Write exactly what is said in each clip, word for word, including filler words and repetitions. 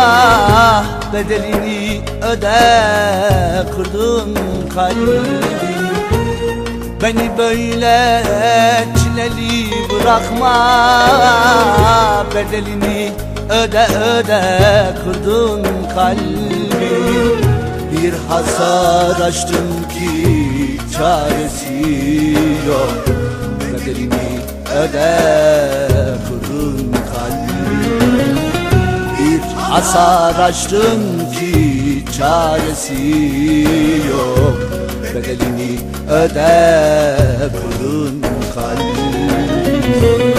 bedelini öde, kırdın kalbimi. Beni böyle çileli bırakma, bedelini öde öde, kırdın kalbimi. Bir hasar açtım ki çaresi yok, bedelini öde, kırdın kalbimi. Bir hasar açtım ki çaresi yok, bedelini öde, kırdın kalbimi.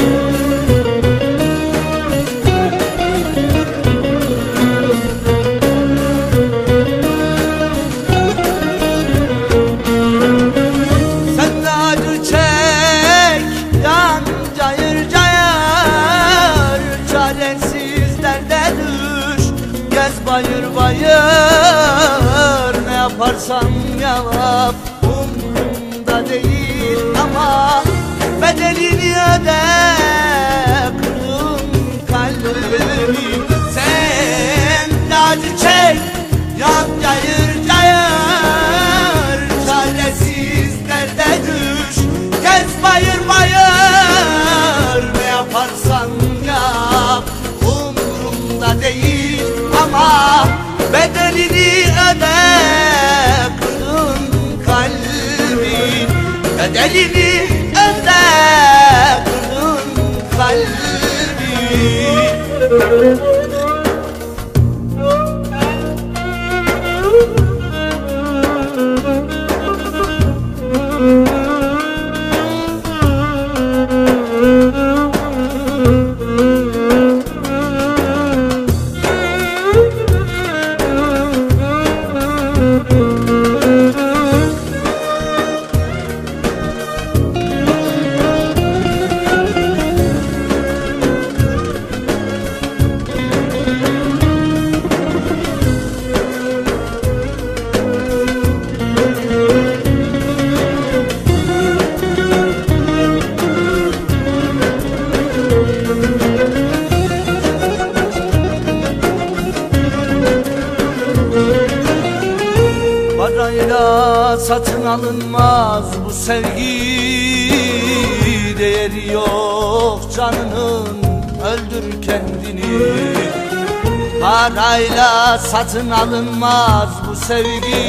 Bayır bayır ne yaparsan yap, umrumda değil ama bedelini öde, kırdın kalbimi. Sen de acı çek, yan cayır cayır, çaresiz derde düş, gez bayır bayır ne yaparsan yap, umrumda değil ama bedelini öde, kırdın kalbimi. Bedelini öde, kırdın kalbimi. Parayla satın alınmaz bu sevgi, değeri yok canının, öldür kendini. Parayla satın alınmaz bu sevgi,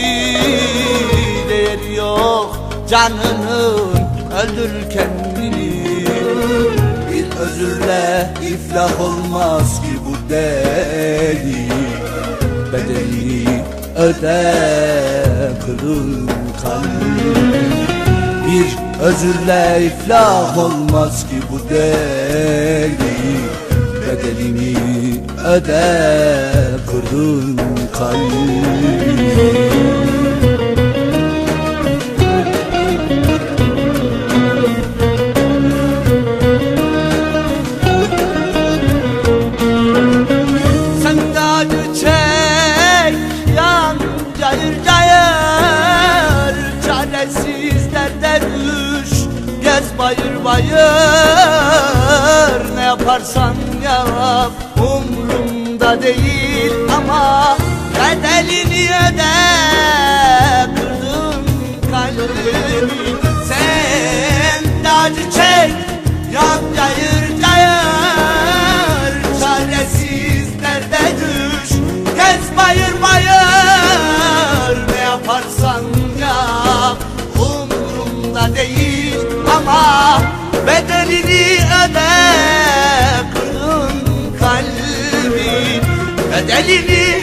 değeri yok canının, öldür kendini. Bir özürle iflah olmaz ki bu deli, bedelini öde, kırın kalbim. Bir özürle iflah olmaz ki bu deli, bedelini öde, kırın kalbim. Cayır cayır, çaresiz derde düş, gez bayır bayır ne yaparsan yap, umrumda değil ama bedelini öde, kırdın kalbimi. Sen de acı çek, yan cayır cayır, çaresiz derde düş, gez bayır bayır ne yaparsan yap, umrumda değil ama bedelini öde, kırdın kalbimi. Bedelini